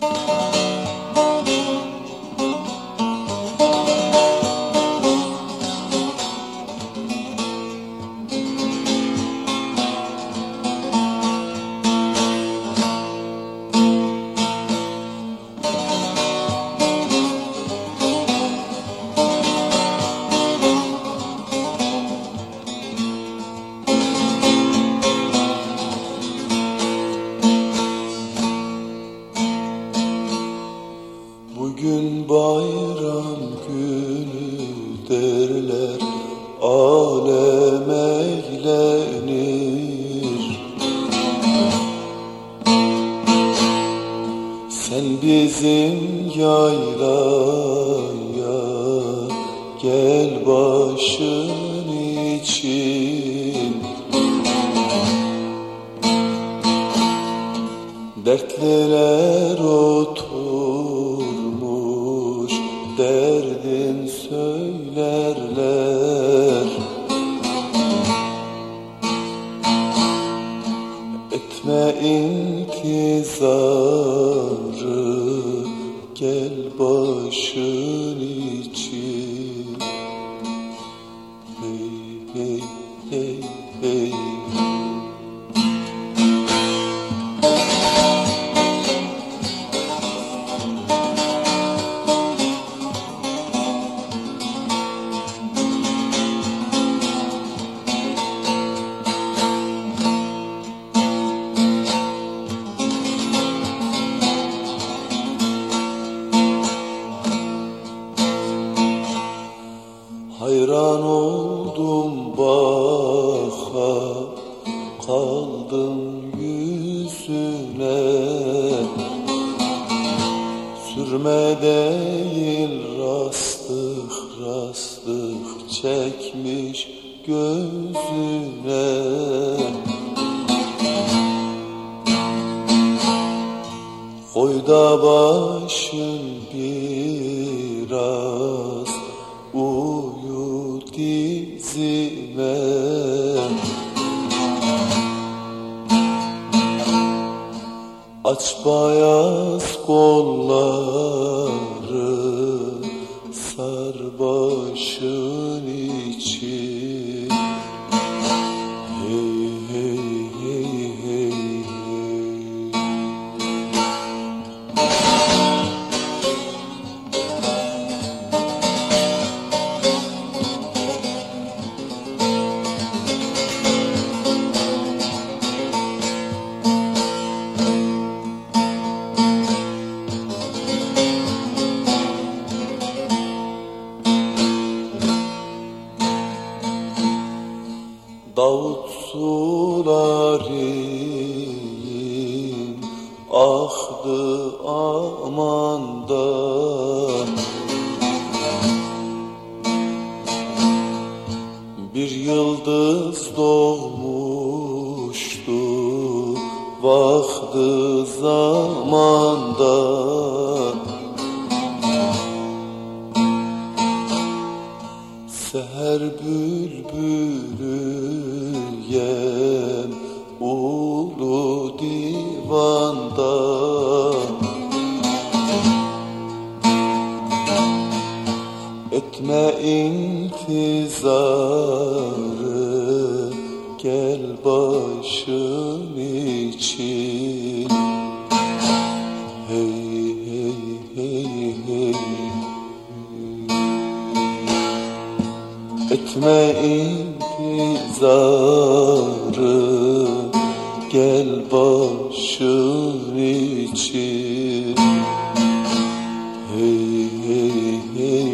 Bugün bayram günü derler, alem eğlenir. Sen bizim yaylaya gel başın için. Dertliler oturmuş, derdin söylerler. Etme intizarı, gel başın için. Hey hey hey hey. Hayran oldum baka, kaldım yüzüne. Sürme değil rastlık, rastlık çekmiş gözüne. Koy da başın biraz, uyu dizime. Aç beyaz kolları, sar başın için. Hey hey hey hey hey. Davut sularım aktı amanda. Bir yıldız doğmuştu vakti zamanda. Seher bülbülüyem ulu divanda. Etme intizarı, gel başın için. Hey hey hey hey. Etme intizarı, gel başın için. Hey hey hey.